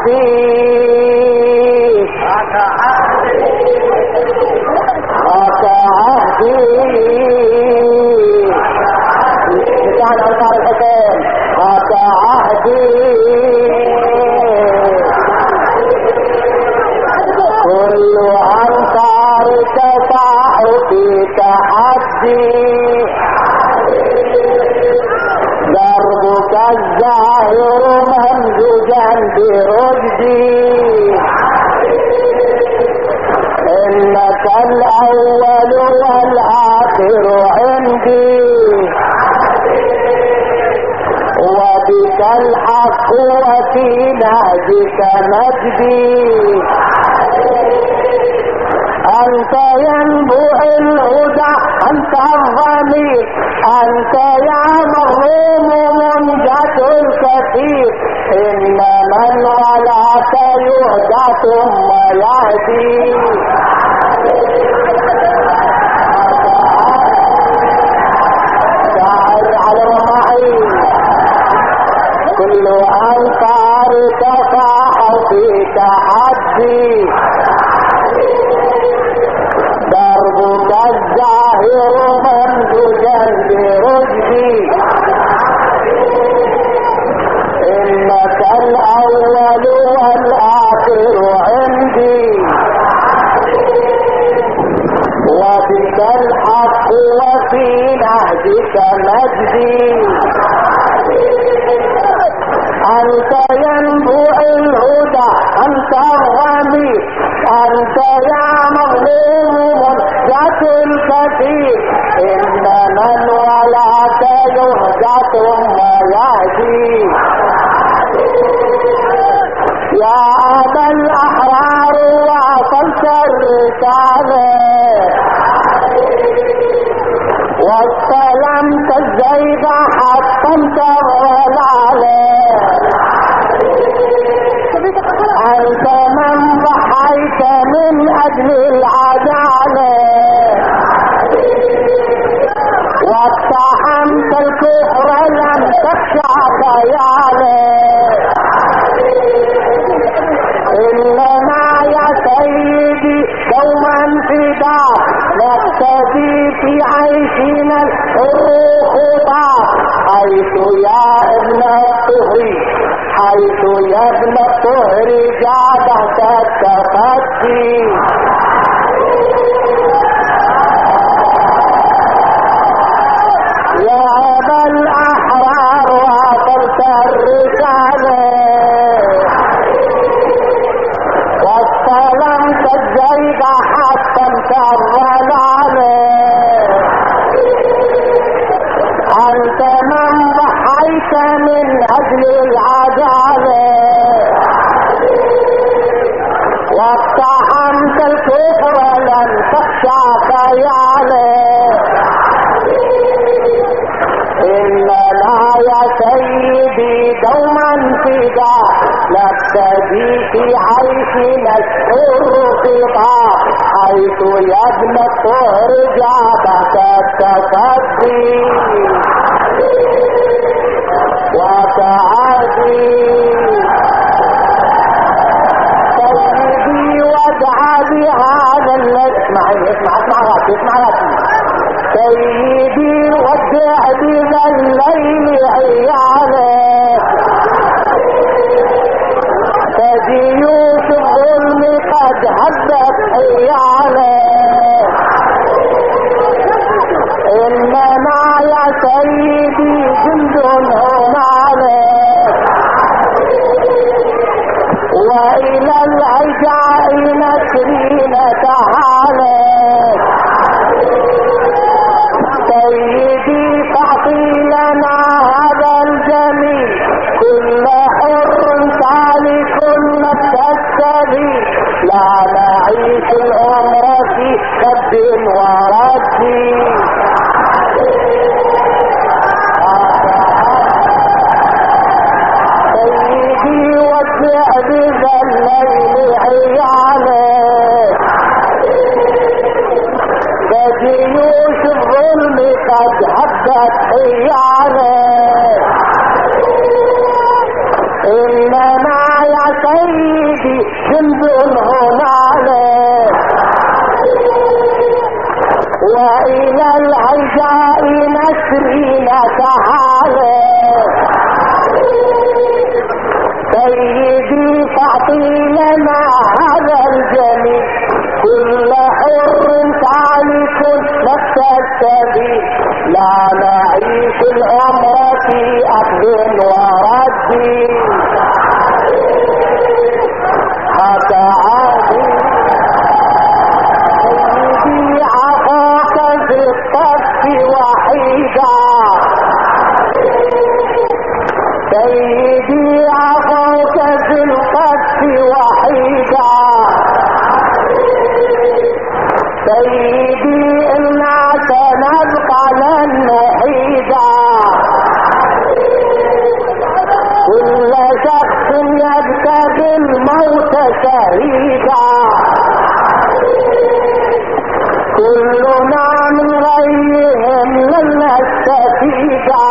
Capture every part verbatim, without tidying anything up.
عهدي هاك عهدي بتاعنا أنصار الحسين هاك عهدي كل أنصارك صاحوا في تحدي دربك الزاهر ممزوجا برشدي إنك الأول والآخر عندي وبك الحق وفي نهجك مجدي أنت ينبوع الهدى أنت الضمير أنت يا مظلوم منجة الكثير إن من ولاك يهدى ثم يهدي شاعر على الرمعين كل أنصارك صاحوا في تحدي دربك الزاهر ممزوجا برشدي إنك الأول والآخر عندي وبك الحق وفي نهجك مجدي أنت ينبوع الهدى أنت الغني أنت يا مظلوم منجة الكثير إن من ولاك يهدى ثم يهدي يا أبا الأحرار واصلت الرسالة واستلمت الزيغ حطمت الضلالة أنت من ضحيت من أجل العدالة واقتحمت الكفر لم تخشى خياله إننا يا سيدي دوما فداء نقتدي في عيشنا الحر خطا حيث يا ابن الطهر حيث يا ابن الطهر جادت التخطي يا أبا الأحرار واصلت الرسالة واستلمت الزيغ حطمت الضلالة أنت من ضحيت من أجل العدالة واقتحمت الكفر لن تخشى خياله إننا يا سيدي دوما فداء نقتدي في عيشنا الحر خطا حيث يا ابن الطهر جابك التفدي وتعدي سيدي وادعى بهذا الذي اسمعي اسمع اسمع راسي اسمع راسي سيدي ودع بذا الليل عيالك فجيوش الظلم قد هدت عيالك إننا يا جند هنالك وإلى العزاء نسري نتعالى سيدي فاعطي لنا هذا الجميل كل حر تعلق نفس السبيل لا نعيش العمر في أخذ ورد هذا عادي سيدي عفاك في الطف وحيدا سيدي عفاك في الطف وحيدا سيدي إنا سنبقى لن نحيدا كل شخص يبتغي الموت شهيدا كلنا من غيهم لن نستفيدا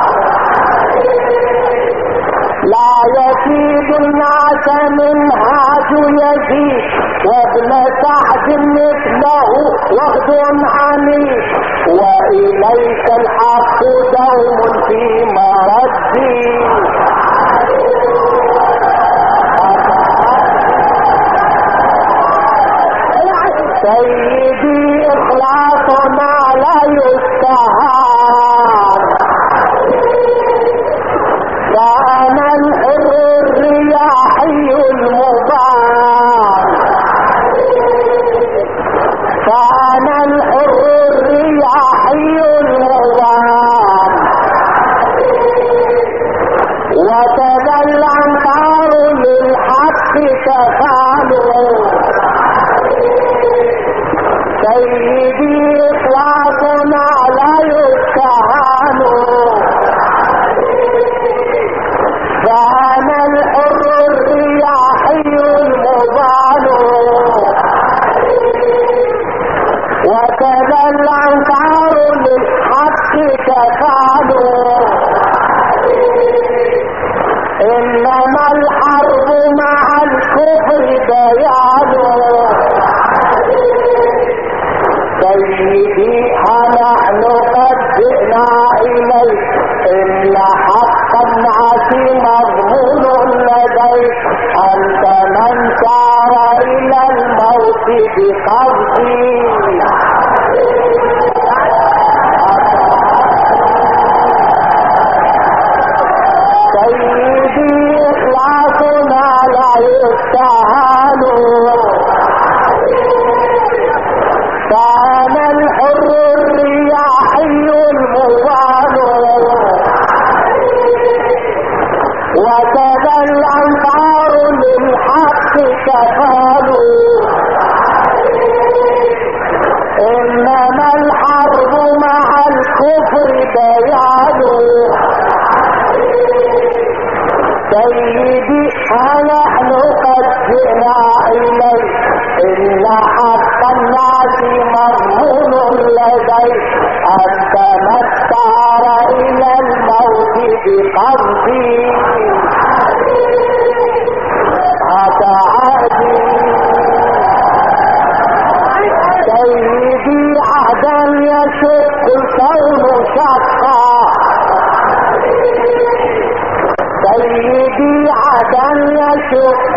لا يفيد الناس منهاج يزيد وابن سعد مثله وغد عنيد وإليك الحق دوم في مردي سيدي إخلاصنا لا يستهان فأنا الحر الرياحي المبان فأنا الحر الرياحي المبان وكذا الأنصار للحق تفعلوا سيدي إخلاصنا لا يستهان فأنا الحر الرياحي المبان وكذا الأنصار للحق تفعلوا إنما الحرب مع الكفر بيان سيدي نحن قد جئنا إليك إن حق الناس مضمون لديك أنت من سار إلى الموت بقصدي سيدي إخلاصنا لا يستهان كان الحر الرياحي المبان وكذا الأنصار للحق تفعلوا إنما الحرب مع الكفر بيان سيدي نحن قد جئنا إليك إن حق الناس مضمون لديك أنت ما استعار إلى الموت بقصدي هذا عهدي سيدي عهدا يشق الكون شقا سيدي عهدا يشق